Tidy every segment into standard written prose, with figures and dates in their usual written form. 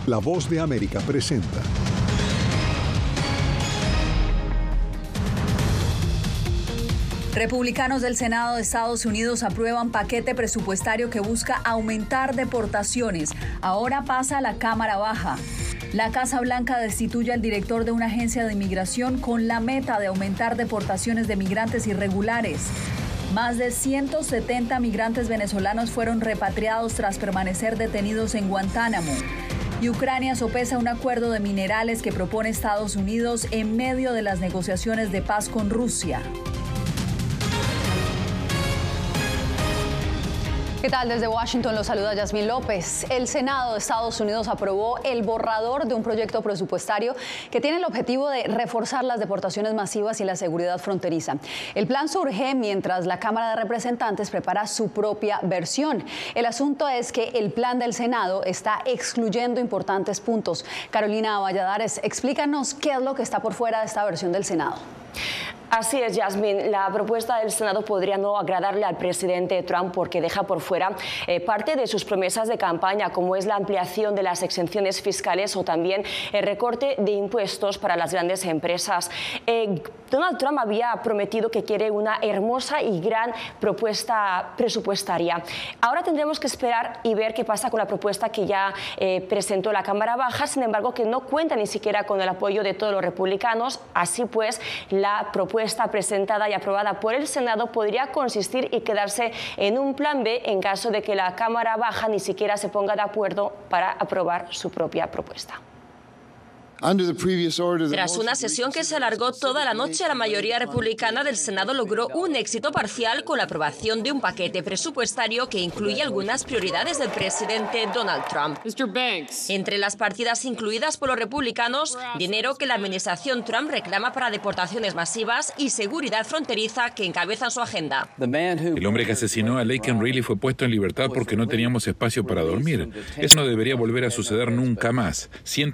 La Voz de América presenta. Republicanos del Senado de Estados Unidos aprueban paquete presupuestario que busca aumentar deportaciones. Ahora pasa a la Cámara Baja. La Casa Blanca destituye al director de una agencia de inmigración con la meta de aumentar deportaciones de migrantes irregulares. Más de 170 migrantes venezolanos fueron repatriados tras permanecer detenidos en Guantánamo. Y Ucrania sopesa un acuerdo de minerales que propone Estados Unidos en medio de las negociaciones de paz con Rusia. ¿Qué tal? Desde Washington los saluda Yasmín López. El Senado de Estados Unidos aprobó el borrador de un proyecto presupuestario que tiene el objetivo de reforzar las deportaciones masivas y la seguridad fronteriza. El plan surge mientras la Cámara de Representantes prepara su propia versión. El asunto es que el plan del Senado está excluyendo importantes puntos. Carolina Valladares, explícanos qué es lo que está por fuera de esta versión del Senado. Así es, Yasmín. La propuesta del Senado podría no agradarle al presidente Trump porque deja por fuera parte de sus promesas de campaña, como es la ampliación de las exenciones fiscales o también el recorte de impuestos para las grandes empresas. Donald Trump había prometido que quiere una hermosa y gran propuesta presupuestaria. Ahora tendremos que esperar y ver qué pasa con la propuesta que ya presentó la Cámara Baja, sin embargo que no cuenta ni siquiera con el apoyo de todos los republicanos. Así pues, la propuesta presentada y aprobada por el Senado podría consistir y quedarse en un plan B en caso de que la Cámara Baja ni siquiera se ponga de acuerdo para aprobar su propia propuesta. Tras una sesión que se alargó toda la noche, la mayoría republicana del Senado logró un éxito parcial con la aprobación de un paquete presupuestario que incluye algunas prioridades del presidente Donald Trump. Entre las partidas incluidas por los republicanos, dinero que la administración Trump reclama para deportaciones masivas y seguridad fronteriza que encabezan su agenda. El hombre que asesinó a Laken Riley fue puesto en libertad porque no teníamos espacio para dormir. Eso no debería volver a suceder nunca más.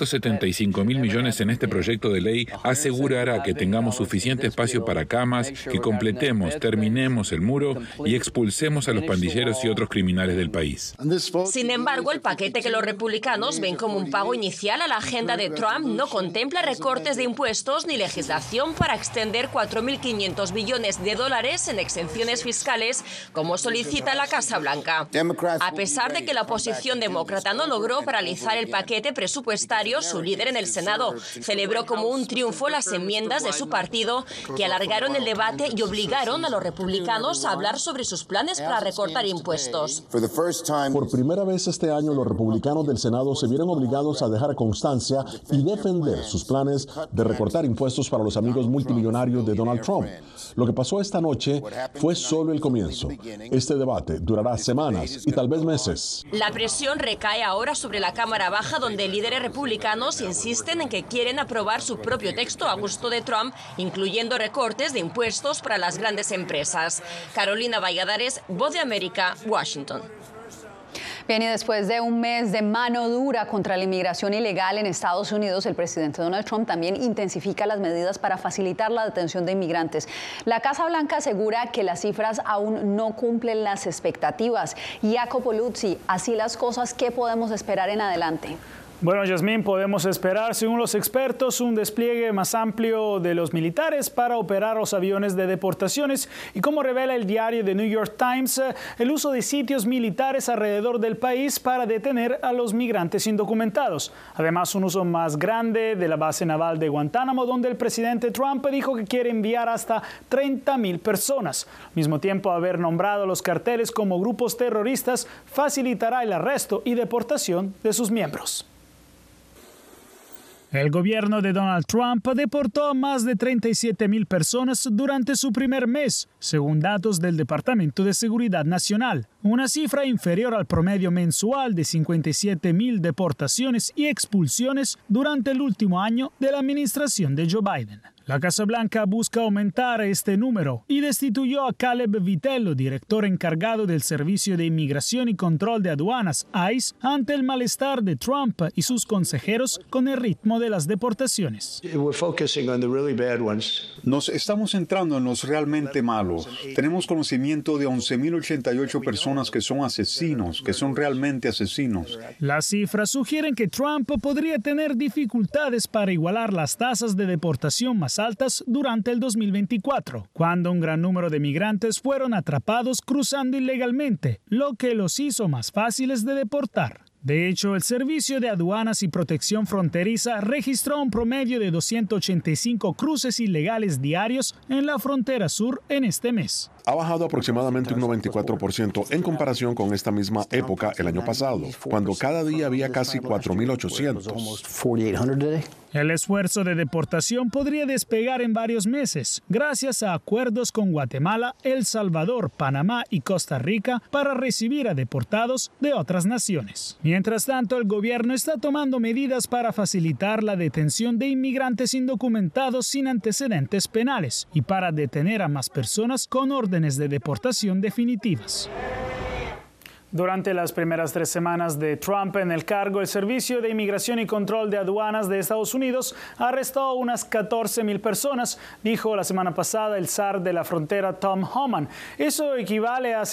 175.000 millones en este proyecto de ley asegurará que tengamos suficiente espacio para camas, que completemos, terminemos el muro y expulsemos a los pandilleros y otros criminales del país. Sin embargo, el paquete que los republicanos ven como un pago inicial a la agenda de Trump no contempla recortes de impuestos ni legislación para extender 4.500 billones de dólares en exenciones fiscales, como solicita la Casa Blanca. A pesar de que la oposición demócrata no logró paralizar el paquete presupuestario, su líder en el Senado celebró como un triunfo las enmiendas de su partido que alargaron el debate y obligaron a los republicanos a hablar sobre sus planes para recortar impuestos. Por primera vez este año, los republicanos del Senado se vieron obligados a dejar constancia y defender sus planes de recortar impuestos para los amigos multimillonarios de Donald Trump. Lo que pasó esta noche fue solo el comienzo. Este debate durará semanas y tal vez meses. La presión recae ahora sobre la Cámara Baja, donde líderes republicanos insisten en que quieren aprobar su propio texto a gusto de Trump, incluyendo recortes de impuestos para las grandes empresas. Carolina Valladares, Voz de América, Washington. Bien, y después de un mes de mano dura contra la inmigración ilegal en Estados Unidos, el presidente Donald Trump también intensifica las medidas para facilitar la detención de inmigrantes. La Casa Blanca asegura que las cifras aún no cumplen las expectativas. Jacopo Luzzi, así las cosas, ¿qué podemos esperar en adelante? Bueno, Yasmín, podemos esperar, según los expertos, un despliegue más amplio de los militares para operar los aviones de deportaciones y, como revela el diario The New York Times, el uso de sitios militares alrededor del país para detener a los migrantes indocumentados. Además, un uso más grande de la base naval de Guantánamo, donde el presidente Trump dijo que quiere enviar hasta 30.000 personas. Al mismo tiempo, haber nombrado a los carteles como grupos terroristas facilitará el arresto y deportación de sus miembros. El gobierno de Donald Trump deportó a más de 37.000 personas durante su primer mes, según datos del Departamento de Seguridad Nacional, una cifra inferior al promedio mensual de 57.000 deportaciones y expulsiones durante el último año de la administración de Joe Biden. La Casa Blanca busca aumentar este número y destituyó a Caleb Vitello, director encargado del Servicio de Inmigración y Control de Aduanas, ICE, ante el malestar de Trump y sus consejeros con el ritmo de las deportaciones. Nos estamos centrando en los realmente malos. Tenemos conocimiento de 11.088 personas que son asesinos, que son realmente asesinos. Las cifras sugieren que Trump podría tener dificultades para igualar las tasas de deportación más altas durante el 2024, cuando un gran número de migrantes fueron atrapados cruzando ilegalmente, lo que los hizo más fáciles de deportar. De hecho, el Servicio de Aduanas y Protección Fronteriza registró un promedio de 285 cruces ilegales diarios en la frontera sur en este mes. Ha bajado aproximadamente un 94% en comparación con esta misma época el año pasado, cuando cada día había casi 4.800. El esfuerzo de deportación podría despegar en varios meses, gracias a acuerdos con Guatemala, El Salvador, Panamá y Costa Rica para recibir a deportados de otras naciones. Mientras tanto, el gobierno está tomando medidas para facilitar la detención de inmigrantes indocumentados sin antecedentes penales y para detener a más personas con órdenes de deportación definitivas. Durante las primeras 3 semanas de Trump en el cargo, el Servicio de Inmigración y Control de Aduanas de Estados Unidos arrestó unas 14,000 personas, dijo la semana pasada el zar de la frontera Tom Homan. Eso equivale a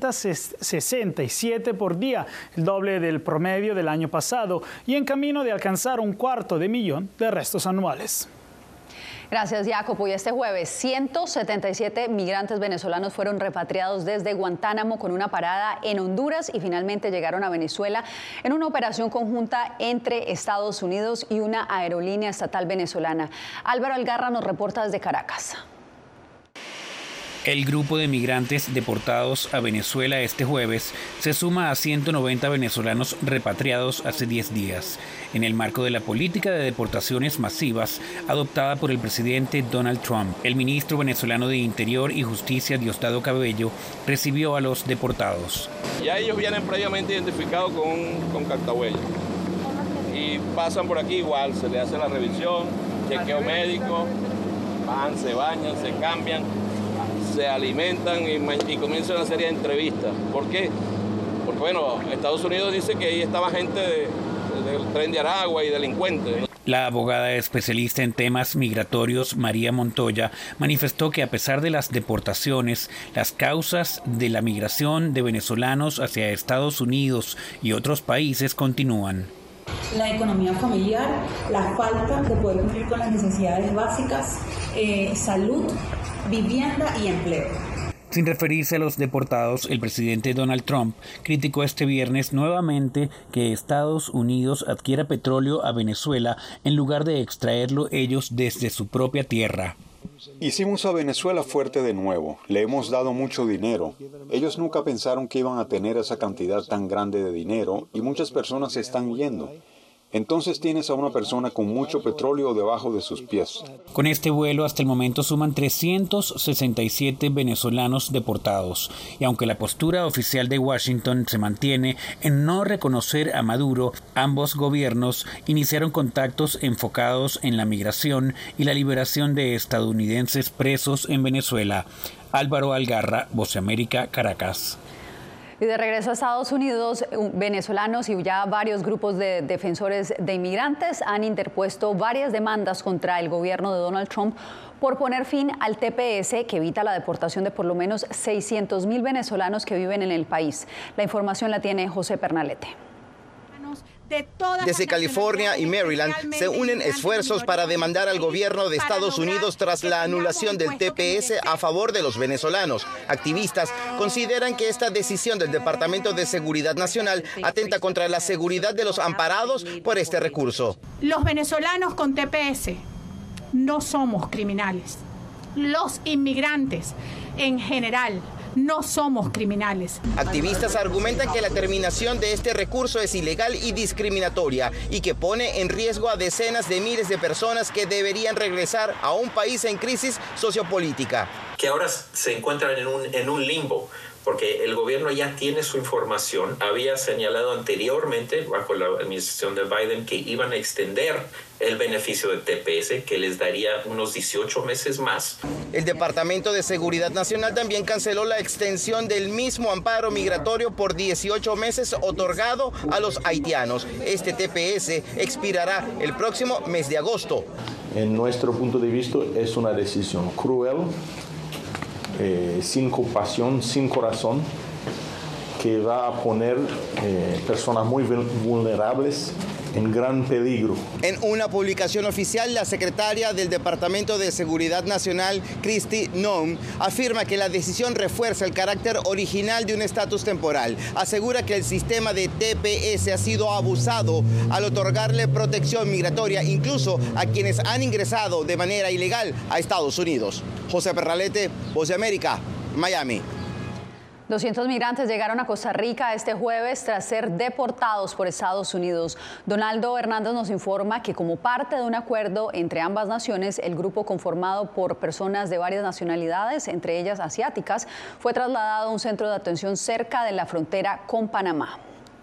667 por día, el doble del promedio del año pasado, y en camino de alcanzar 250,000 de arrestos anuales. Gracias, Jacopo. Y este jueves, 177 migrantes venezolanos fueron repatriados desde Guantánamo con una parada en Honduras y finalmente llegaron a Venezuela en una operación conjunta entre Estados Unidos y una aerolínea estatal venezolana. Álvaro Algarra nos reporta desde Caracas. El grupo de migrantes deportados a Venezuela este jueves se suma a 190 venezolanos repatriados hace 10 días, en el marco de la política de deportaciones masivas adoptada por el presidente Donald Trump. El ministro venezolano de Interior y Justicia, Diosdado Cabello, recibió a los deportados. Ya ellos vienen previamente identificados con cartahuella y pasan por aquí igual, se les hace la revisión, chequeo médico, van, se bañan, se cambian, se alimentan y comienza una serie de entrevistas. ¿Por qué? Porque bueno, Estados Unidos dice que ahí estaba gente del tren de Aragua y delincuentes. La abogada especialista en temas migratorios, María Montoya, manifestó que a pesar de las deportaciones, las causas de la migración de venezolanos hacia Estados Unidos y otros países continúan. La economía familiar, la falta de poder cumplir con las necesidades básicas, salud, vivienda y empleo. Sin referirse a los deportados, el presidente Donald Trump criticó este viernes nuevamente que Estados Unidos adquiera petróleo a Venezuela en lugar de extraerlo ellos desde su propia tierra. Hicimos a Venezuela fuerte de nuevo. Le hemos dado mucho dinero. Ellos nunca pensaron que iban a tener esa cantidad tan grande de dinero y muchas personas se están yendo. Entonces tienes a una persona con mucho petróleo debajo de sus pies. Con este vuelo hasta el momento suman 367 venezolanos deportados. Y aunque la postura oficial de Washington se mantiene en no reconocer a Maduro, ambos gobiernos iniciaron contactos enfocados en la migración y la liberación de estadounidenses presos en Venezuela. Álvaro Algarra, Voz de América, Caracas. Y de regreso a Estados Unidos, venezolanos y ya varios grupos de defensores de inmigrantes han interpuesto varias demandas contra el gobierno de Donald Trump por poner fin al TPS, que evita la deportación de por lo menos 600,000 venezolanos que viven en el país. La información la tiene José Pernalete. Desde California y Maryland se unen esfuerzos para demandar al gobierno de Estados Unidos tras la anulación del TPS a favor de los venezolanos. Activistas consideran que esta decisión del Departamento de Seguridad Nacional atenta contra la seguridad de los amparados por este recurso. Los venezolanos con TPS no somos criminales. Los inmigrantes en general no somos criminales. Activistas argumentan que la terminación de este recurso es ilegal y discriminatoria y que pone en riesgo a decenas de miles de personas que deberían regresar a un país en crisis sociopolítica. Que ahora se encuentran en un limbo, porque el gobierno ya tiene su información. Había señalado anteriormente, bajo la administración de Biden, que iban a extender el beneficio de TPS, que les daría unos 18 meses más. El Departamento de Seguridad Nacional también canceló la extensión del mismo amparo migratorio por 18 meses otorgado a los haitianos. Este TPS expirará el próximo mes de agosto. En nuestro punto de vista es una decisión cruel, sin compasión, sin corazón, que va a poner personas muy vulnerables en gran peligro. En una publicación oficial, la secretaria del Departamento de Seguridad Nacional, Kristi Noem, afirma que la decisión refuerza el carácter original de un estatus temporal. Asegura que el sistema de TPS ha sido abusado al otorgarle protección migratoria incluso a quienes han ingresado de manera ilegal a Estados Unidos. José Perralete, Voz de América, Miami. 200 migrantes llegaron a Costa Rica este jueves tras ser deportados por Estados Unidos. Donaldo Hernández nos informa que como parte de un acuerdo entre ambas naciones, el grupo conformado por personas de varias nacionalidades, entre ellas asiáticas, fue trasladado a un centro de atención cerca de la frontera con Panamá.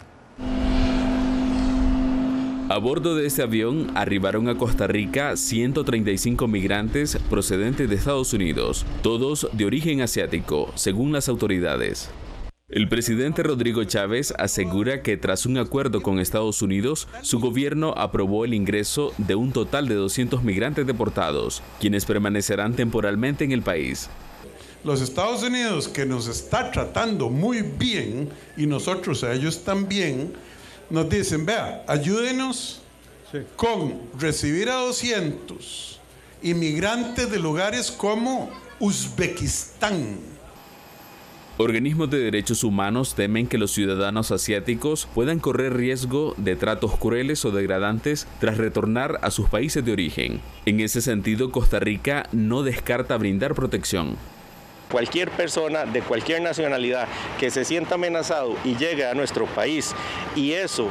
A bordo de este avión arribaron a Costa Rica 135 migrantes procedentes de Estados Unidos, todos de origen asiático, según las autoridades. El presidente Rodrigo Chávez asegura que tras un acuerdo con Estados Unidos, su gobierno aprobó el ingreso de un total de 200 migrantes deportados, quienes permanecerán temporalmente en el país. Los Estados Unidos, que nos está tratando muy bien, y nosotros a ellos también, nos dicen, vea, ayúdenos con recibir a 200 inmigrantes de lugares como Uzbekistán. Organismos de derechos humanos temen que los ciudadanos asiáticos puedan correr riesgo de tratos crueles o degradantes tras retornar a sus países de origen. En ese sentido, Costa Rica no descarta brindar protección. Cualquier persona de cualquier nacionalidad que se sienta amenazado y llegue a nuestro país y eso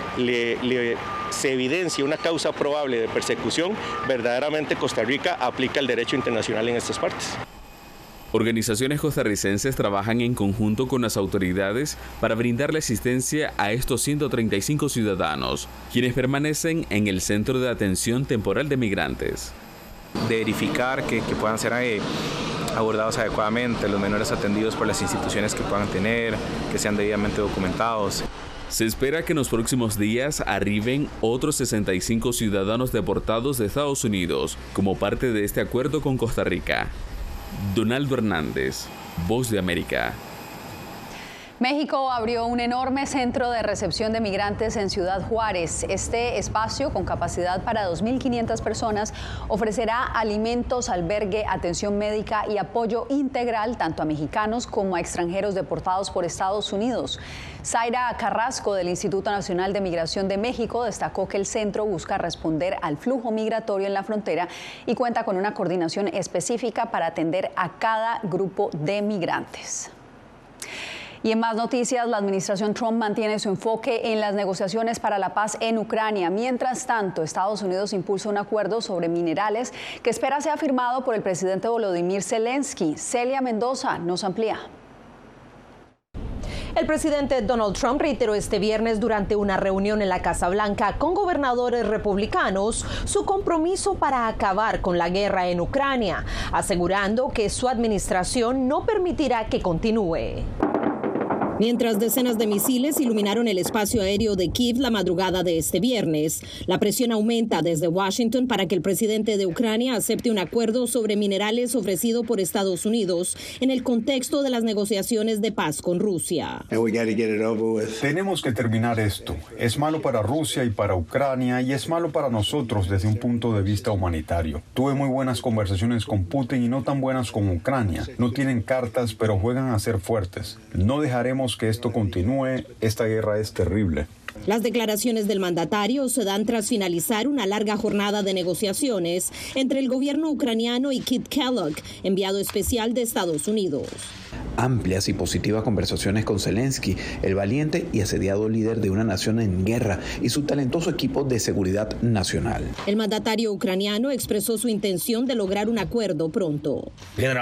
se evidencia una causa probable de persecución, verdaderamente Costa Rica aplica el derecho internacional en estas partes. Organizaciones costarricenses trabajan en conjunto con las autoridades para brindarle asistencia a estos 135 ciudadanos, quienes permanecen en el Centro de Atención Temporal de Migrantes. De verificar que puedan ser abordados adecuadamente, los menores atendidos por las instituciones que puedan tener, que sean debidamente documentados. Se espera que en los próximos días arriben otros 65 ciudadanos deportados de Estados Unidos como parte de este acuerdo con Costa Rica. Donaldo Hernández, Voz de América. México abrió un enorme centro de recepción de migrantes en Ciudad Juárez. Este espacio, con capacidad para 2.500 personas, ofrecerá alimentos, albergue, atención médica y apoyo integral tanto a mexicanos como a extranjeros deportados por Estados Unidos. Zaira Carrasco, del Instituto Nacional de Migración de México, destacó que el centro busca responder al flujo migratorio en la frontera y cuenta con una coordinación específica para atender a cada grupo de migrantes. Y en más noticias, la administración Trump mantiene su enfoque en las negociaciones para la paz en Ucrania. Mientras tanto, Estados Unidos impulsa un acuerdo sobre minerales que espera sea firmado por el presidente Volodymyr Zelensky. Celia Mendoza nos amplía. El presidente Donald Trump reiteró este viernes durante una reunión en la Casa Blanca con gobernadores republicanos su compromiso para acabar con la guerra en Ucrania, asegurando que su administración no permitirá que continúe. Mientras decenas de misiles iluminaron el espacio aéreo de Kiev la madrugada de este viernes, la presión aumenta desde Washington para que el presidente de Ucrania acepte un acuerdo sobre minerales ofrecido por Estados Unidos en el contexto de las negociaciones de paz con Rusia. Tenemos que terminar esto. Es malo para Rusia y para Ucrania y es malo para nosotros desde un punto de vista humanitario. Tuve muy buenas conversaciones con Putin y no tan buenas con Ucrania. No tienen cartas, pero juegan a ser fuertes. No dejaremos que esto continúe. Esta guerra es terrible. Las declaraciones del mandatario se dan tras finalizar una larga jornada de negociaciones entre el gobierno ucraniano y Kit Kellogg, enviado especial de Estados Unidos. Amplias y positivas conversaciones con Zelensky, el valiente y asediado líder de una nación en guerra, y su talentoso equipo de seguridad nacional. El mandatario ucraniano expresó su intención de lograr un acuerdo pronto.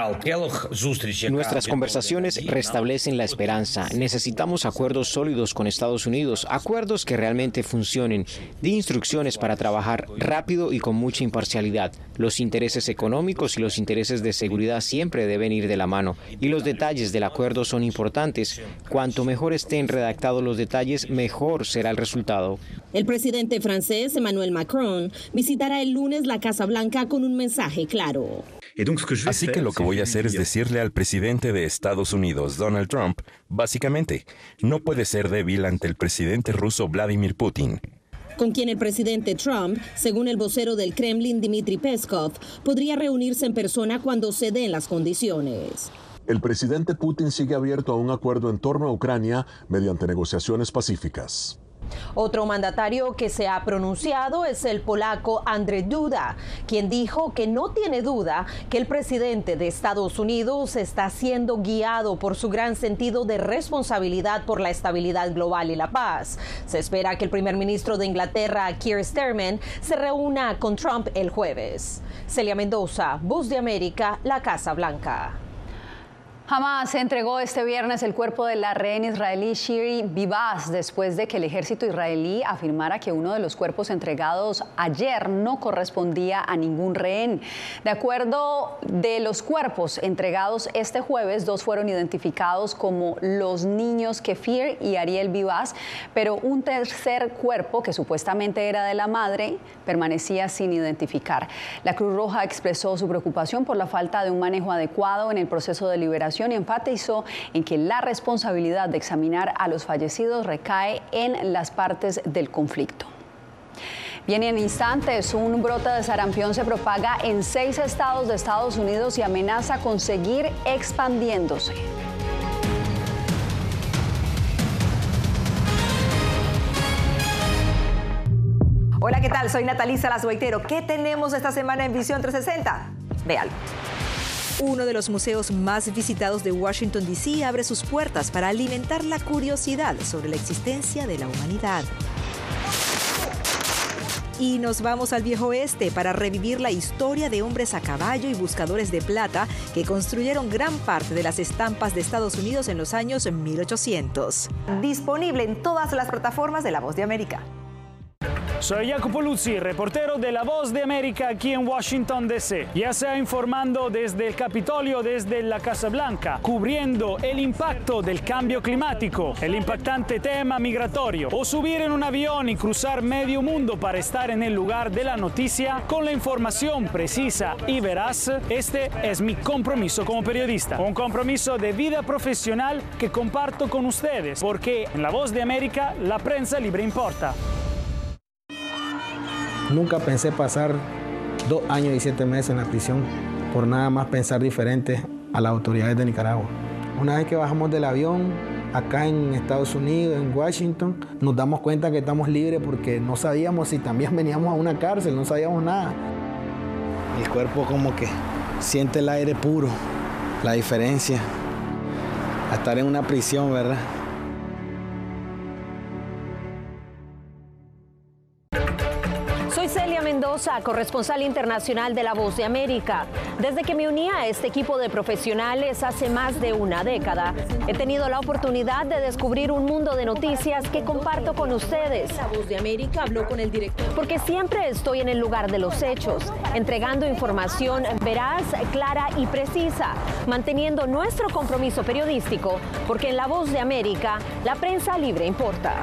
Nuestras conversaciones restablecen la esperanza. Necesitamos acuerdos sólidos con Estados Unidos, acuerdos que realmente funcionen. Di instrucciones para trabajar rápido y con mucha imparcialidad. Los intereses económicos y los intereses de seguridad siempre deben ir de la mano, y los detalles del acuerdo son importantes. Cuanto mejor estén redactados los detalles, mejor será el resultado. El presidente francés Emmanuel Macron visitará el lunes la Casa Blanca con un mensaje claro. Así que lo que voy a hacer es decirle al presidente de Estados Unidos, Donald Trump, básicamente, no puede ser débil ante el presidente ruso Vladimir Putin, con quien el presidente Trump, según el vocero del Kremlin Dmitry Peskov, podría reunirse en persona cuando se den las condiciones. El presidente Putin sigue abierto a un acuerdo en torno a Ucrania mediante negociaciones pacíficas. Otro mandatario que se ha pronunciado es el polaco Andrzej Duda, quien dijo que no tiene duda que el presidente de Estados Unidos está siendo guiado por su gran sentido de responsabilidad por la estabilidad global y la paz. Se espera que el primer ministro de Inglaterra, Keir Starmer, se reúna con Trump el jueves. Celia Mendoza, Voz de América, la Casa Blanca. Hamas entregó este viernes el cuerpo de la rehén israelí Shiri Bibas después de que el ejército israelí afirmara que uno de los cuerpos entregados ayer no correspondía a ningún rehén. De acuerdo de los cuerpos entregados este jueves, 2 fueron identificados como los niños Kefir y Ariel Bibas, pero un tercer cuerpo, que supuestamente era de la madre, permanecía sin identificar. La Cruz Roja expresó su preocupación por la falta de un manejo adecuado en el proceso de liberación y enfatizó en que la responsabilidad de examinar a los fallecidos recae en las partes del conflicto. Bien, y en instantes, un brote de sarampión se propaga en 6 estados de Estados Unidos y amenaza con seguir expandiéndose. Hola, ¿qué tal? Soy Natalisa Lazuaitero. ¿Qué tenemos esta semana en Visión 360? Véalo. Uno de los museos más visitados de Washington, D.C. abre sus puertas para alimentar la curiosidad sobre la existencia de la humanidad. Y nos vamos al Viejo Oeste para revivir la historia de hombres a caballo y buscadores de plata que construyeron gran parte de las estampas de Estados Unidos en los años 1800. Disponible en todas las plataformas de La Voz de América. Soy Jacopo Luzzi, reportero de La Voz de América aquí en Washington, D.C. Ya sea informando desde el Capitolio, desde la Casa Blanca, cubriendo el impacto del cambio climático, el impactante tema migratorio, o subir en un avión y cruzar medio mundo para estar en el lugar de la noticia con la información precisa y veraz, este es mi compromiso como periodista. Un compromiso de vida profesional que comparto con ustedes, porque en La Voz de América la prensa libre importa. Nunca pensé pasar 2 años y 7 meses en la prisión por nada más pensar diferente a las autoridades de Nicaragua. Una vez que bajamos del avión, acá en Estados Unidos, en Washington, nos damos cuenta que estamos libres porque no sabíamos si también veníamos a una cárcel, no sabíamos nada. El cuerpo como que siente el aire puro, la diferencia a estar en una prisión, ¿verdad? Soy Celia Mendoza, corresponsal internacional de La Voz de América. Desde que me uní a este equipo de profesionales hace más de una década, he tenido la oportunidad de descubrir un mundo de noticias que comparto con ustedes. La Voz de América habló con el director. Porque siempre estoy en el lugar de los hechos, entregando información veraz, clara y precisa, manteniendo nuestro compromiso periodístico, porque en La Voz de América la prensa libre importa.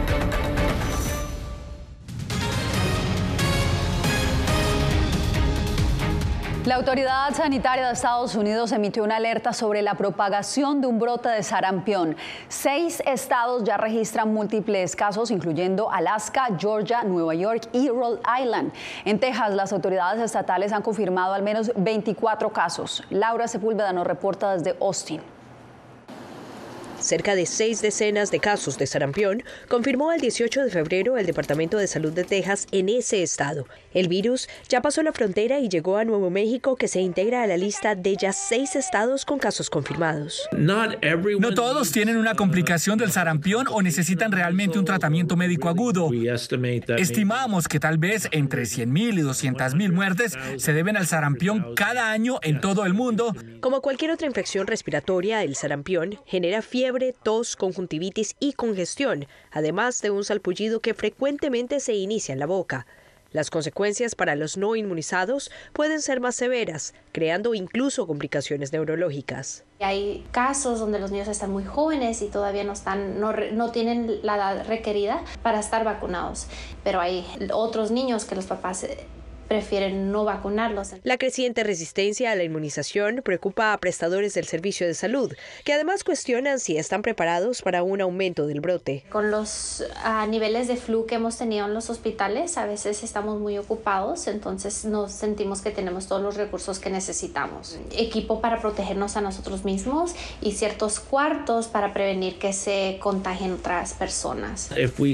La Autoridad Sanitaria de Estados Unidos emitió una alerta sobre la propagación de un brote de sarampión. 6 estados ya registran múltiples casos, incluyendo Alaska, Georgia, Nueva York y Rhode Island. En Texas, las autoridades estatales han confirmado al menos 24 casos. Laura Sepúlveda nos reporta desde Austin. Cerca de 6 decenas de casos de sarampión confirmó el 18 de febrero el Departamento de Salud de Texas en ese estado. El virus ya pasó la frontera y llegó a Nuevo México, que se integra a la lista de ya 6 estados con casos confirmados. No todos tienen una complicación del sarampión o necesitan realmente un tratamiento médico agudo. Estimamos que tal vez entre 100,000 y 200,000 muertes se deben al sarampión cada año en todo el mundo. Como cualquier otra infección respiratoria, el sarampión genera fiebre, tos, conjuntivitis y congestión, además de un salpullido que frecuentemente se inicia en la boca. Las consecuencias para los no inmunizados pueden ser más severas, creando incluso complicaciones neurológicas. Hay casos donde los niños están muy jóvenes y todavía no tienen la edad requerida para estar vacunados, pero hay otros niños que los papás prefieren no vacunarlos. La creciente resistencia a la inmunización preocupa a prestadores del servicio de salud, que además cuestionan si están preparados para un aumento del brote. Con los niveles de flu que hemos tenido en los hospitales, a veces estamos muy ocupados, entonces no sentimos que tenemos todos los recursos que necesitamos. Equipo para protegernos a nosotros mismos y ciertos cuartos para prevenir que se contagien otras personas.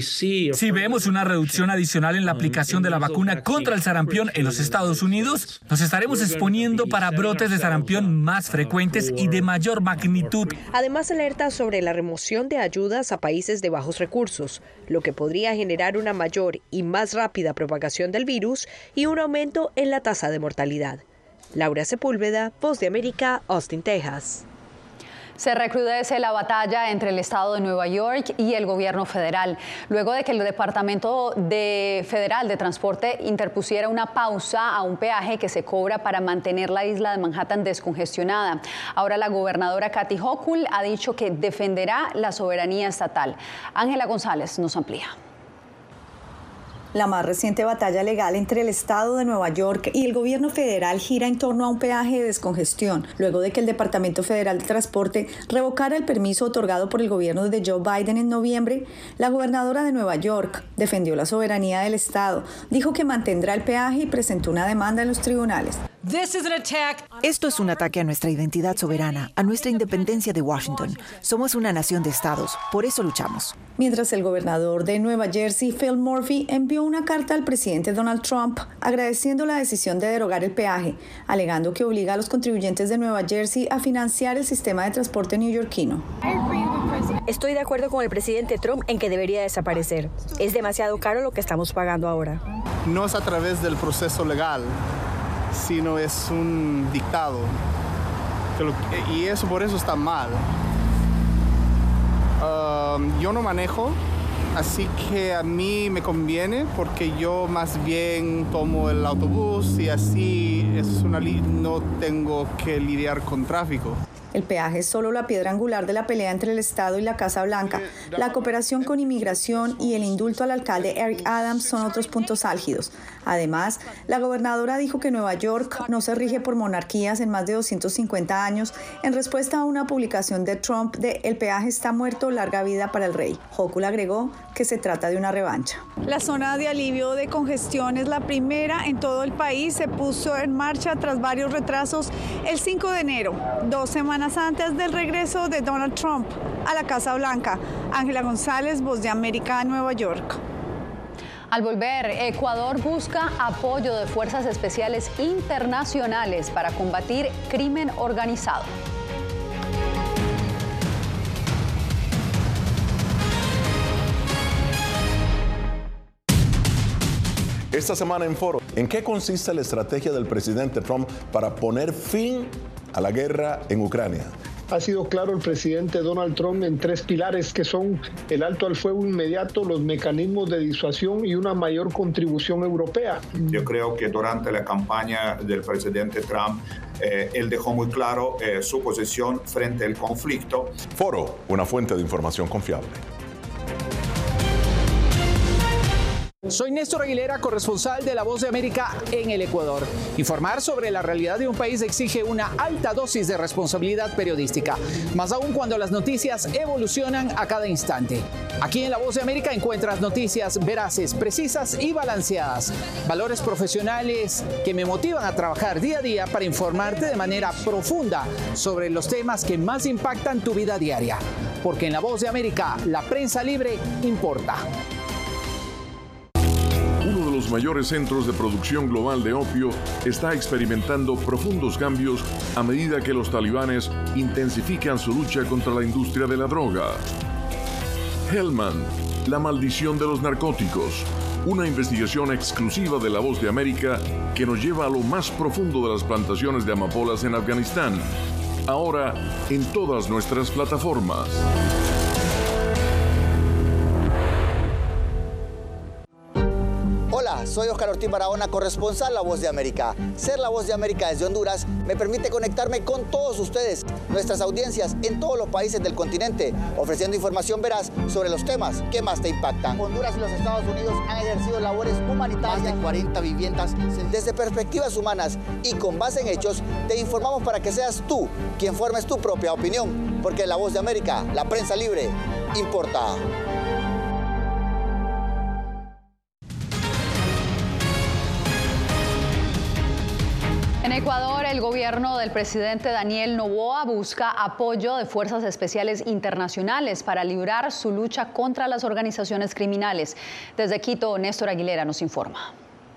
Si vemos una reducción adicional en la aplicación de la vacuna contra el sarampión en los Estados Unidos, nos estaremos exponiendo para brotes de sarampión más frecuentes y de mayor magnitud. Además, alerta sobre la remoción de ayudas a países de bajos recursos, lo que podría generar una mayor y más rápida propagación del virus y un aumento en la tasa de mortalidad. Laura Sepúlveda, Voz de América, Austin, Texas. Se recrudece la batalla entre el Estado de Nueva York y el gobierno federal, luego de que el Departamento Federal de Transporte interpusiera una pausa a un peaje que se cobra para mantener la isla de Manhattan descongestionada. Ahora la gobernadora Kathy Hochul ha dicho que defenderá la soberanía estatal. Ángela González nos amplía. La más reciente batalla legal entre el Estado de Nueva York y el gobierno federal gira en torno a un peaje de descongestión, luego de que el Departamento Federal de Transporte revocara el permiso otorgado por el gobierno de Joe Biden en noviembre. La gobernadora de Nueva York defendió la soberanía del Estado, dijo que mantendrá el peaje y presentó una demanda en los tribunales. Esto es un ataque a nuestra identidad soberana, a nuestra independencia de Washington. Somos una nación de estados, por eso luchamos. Mientras el gobernador de Nueva Jersey, Phil Murphy, envió una carta al presidente Donald Trump agradeciendo la decisión de derogar el peaje, alegando que obliga a los contribuyentes de Nueva Jersey a financiar el sistema de transporte neoyorquino. Estoy de acuerdo con el presidente Trump en que debería desaparecer. Es demasiado caro lo que estamos pagando ahora. No es a través del proceso legal, sino es un dictado. Y eso por eso está mal. Yo no manejo, así que a mí me conviene porque yo más bien tomo el autobús y así no tengo que lidiar con tráfico. El peaje es solo la piedra angular de la pelea entre el Estado y la Casa Blanca. La cooperación con inmigración y el indulto al alcalde Eric Adams son otros puntos álgidos. Además, la gobernadora dijo que Nueva York no se rige por monarquías en más de 250 años en respuesta a una publicación de Trump de "El peaje está muerto, larga vida para el rey". Hochul agregó que se trata de una revancha. La zona de alivio de congestión es la primera en todo el país. Se puso en marcha tras varios retrasos el 5 de enero, 2 semanas antes del regreso de Donald Trump a la Casa Blanca. Ángela González, Voz de América, Nueva York. Al volver, Ecuador busca apoyo de fuerzas especiales internacionales para combatir crimen organizado. Esta semana en Foro, ¿en qué consiste la estrategia del presidente Trump para poner fin a la guerra en Ucrania? Ha sido claro el presidente Donald Trump en 3 pilares que son el alto al fuego inmediato, los mecanismos de disuasión y una mayor contribución europea. Yo creo que durante la campaña del presidente Trump, él dejó muy claro su posición frente al conflicto. Foro, una fuente de información confiable. Soy Néstor Aguilera, corresponsal de La Voz de América en el Ecuador. Informar sobre la realidad de un país exige una alta dosis de responsabilidad periodística, más aún cuando las noticias evolucionan a cada instante. Aquí en La Voz de América encuentras noticias veraces, precisas y balanceadas, valores profesionales que me motivan a trabajar día a día para informarte de manera profunda sobre los temas que más impactan tu vida diaria. porque en La Voz de América, la prensa libre importa. Uno de los mayores centros de producción global de opio está experimentando profundos cambios a medida que los talibanes intensifican su lucha contra la industria de la droga. Hellman, la maldición de los narcóticos. Una investigación exclusiva de La Voz de América que nos lleva a lo más profundo de las plantaciones de amapolas en Afganistán. Ahora en todas nuestras plataformas. Hola, soy Oscar Ortiz Barahona, corresponsal La Voz de América. Ser La Voz de América desde Honduras me permite conectarme con todos ustedes, nuestras audiencias en todos los países del continente, ofreciendo información veraz sobre los temas que más te impactan. Honduras y los Estados Unidos han ejercido labores humanitarias. Más de 40 viviendas. Desde perspectivas humanas y con base en hechos, te informamos para que seas tú quien formes tu propia opinión, porque en La Voz de América, la prensa libre importa. En Ecuador, el gobierno del presidente Daniel Noboa busca apoyo de fuerzas especiales internacionales para librar su lucha contra las organizaciones criminales. Desde Quito, Néstor Aguilera nos informa.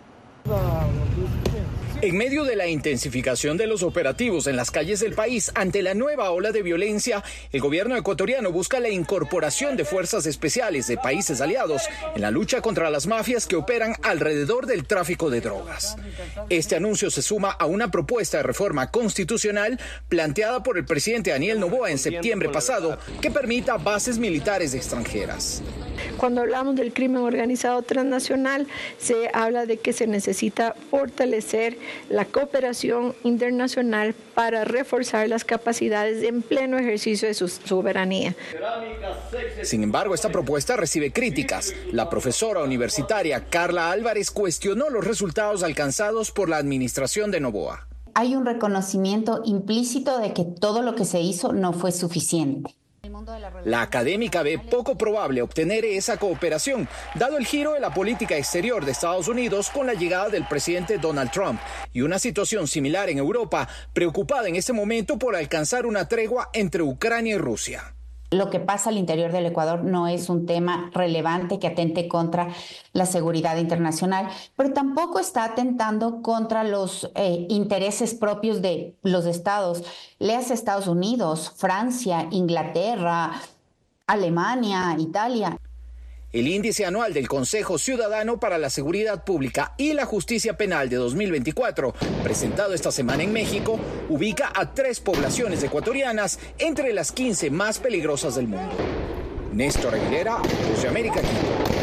En medio de la intensificación de los operativos en las calles del país ante la nueva ola de violencia, el gobierno ecuatoriano busca la incorporación de fuerzas especiales de países aliados en la lucha contra las mafias que operan alrededor del tráfico de drogas. Este anuncio se suma a una propuesta de reforma constitucional planteada por el presidente Daniel Noboa en septiembre pasado que permita bases militares extranjeras. Cuando hablamos del crimen organizado transnacional, se habla de que se necesita fortalecer la cooperación internacional para reforzar las capacidades en pleno ejercicio de su soberanía. Sin embargo, esta propuesta recibe críticas. La profesora universitaria Carla Álvarez cuestionó los resultados alcanzados por la administración de Noboa. Hay un reconocimiento implícito de que todo lo que se hizo no fue suficiente. La académica ve poco probable obtener esa cooperación, dado el giro de la política exterior de Estados Unidos con la llegada del presidente Donald Trump y una situación similar en Europa, preocupada en este momento por alcanzar una tregua entre Ucrania y Rusia. Lo que pasa al interior del Ecuador no es un tema relevante que atente contra la seguridad internacional, pero tampoco está atentando contra los intereses propios de los estados. Léase Estados Unidos, Francia, Inglaterra, Alemania, Italia. El índice anual del Consejo Ciudadano para la Seguridad Pública y la Justicia Penal de 2024, presentado esta semana en México, ubica a 3 poblaciones ecuatorianas entre las 15 más peligrosas del mundo. Néstor Aguilera, Voz de América, Quito.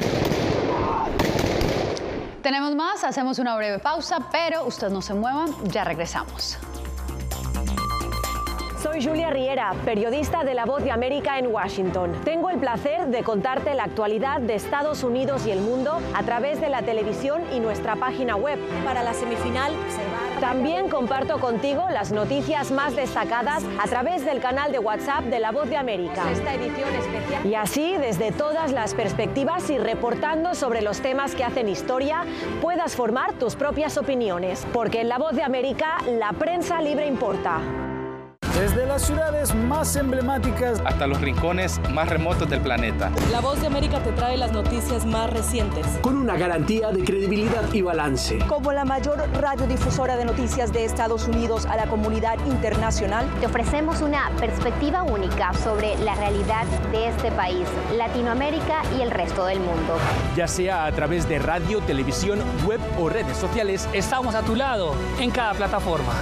Tenemos más, hacemos una breve pausa, pero ustedes no se muevan, ya regresamos. Soy Julia Riera, periodista de La Voz de América en Washington. Tengo el placer de contarte la actualidad de Estados Unidos y el mundo a través de la televisión y nuestra página web. Para la semifinal, también comparto contigo las noticias más destacadas a través del canal de WhatsApp de La Voz de América. Esta edición especial. Y así, desde todas las perspectivas y reportando sobre los temas que hacen historia, puedas formar tus propias opiniones. Porque en La Voz de América, la prensa libre importa. Desde las ciudades más emblemáticas hasta los rincones más remotos del planeta. La Voz de América te trae las noticias más recientes. Con una garantía de credibilidad y balance. Como la mayor radiodifusora de noticias de Estados Unidos a la comunidad internacional, te ofrecemos una perspectiva única sobre la realidad de este país, Latinoamérica y el resto del mundo. Ya sea a través de radio, televisión, web o redes sociales, estamos a tu lado en cada plataforma.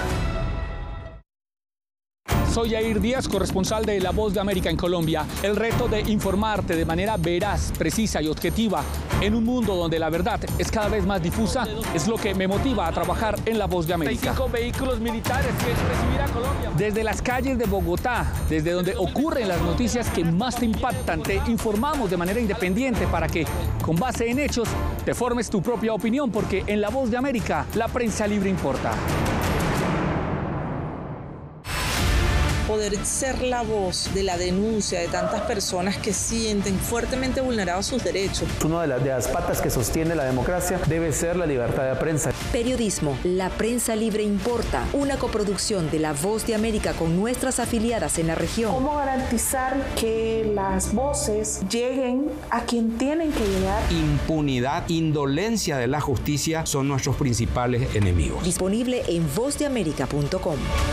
Soy Yair Díaz, corresponsal de La Voz de América en Colombia. El reto de informarte de manera veraz, precisa y objetiva en un mundo donde la verdad es cada vez más difusa es lo que me motiva a trabajar en La Voz de América. 5 vehículos militares que recibir a Colombia. Desde las calles de Bogotá, desde donde ocurren las noticias que más te impactan, te informamos de manera independiente para que, con base en hechos, te formes tu propia opinión, porque en La Voz de América, la prensa libre importa. poder ser la voz de la denuncia de tantas personas que sienten fuertemente vulnerados sus derechos. Una de las patas que sostiene la democracia debe ser la libertad de prensa. Periodismo, la prensa libre importa, una coproducción de La Voz de América con nuestras afiliadas en la región. ¿Cómo garantizar que las voces lleguen a quien tienen que llegar? Impunidad, indolencia de la justicia son nuestros principales enemigos. Disponible en vozdeamerica.com.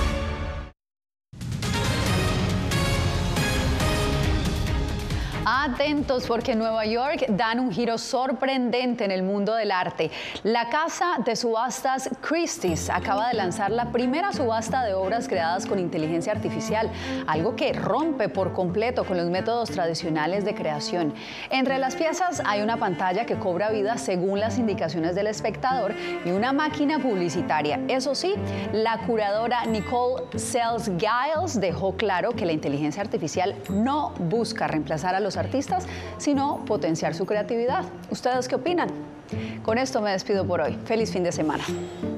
Atentos porque en Nueva York dan un giro sorprendente en el mundo del arte. La casa de subastas Christie's acaba de lanzar la primera subasta de obras creadas con inteligencia artificial, algo que rompe por completo con los métodos tradicionales de creación. Entre las piezas hay una pantalla que cobra vida según las indicaciones del espectador y una máquina publicitaria. Eso sí, la curadora Nicole Sells-Giles dejó claro que la inteligencia artificial no busca reemplazar a los artistas, sino potenciar su creatividad. ¿Ustedes qué opinan? Con esto me despido por hoy. Feliz fin de semana.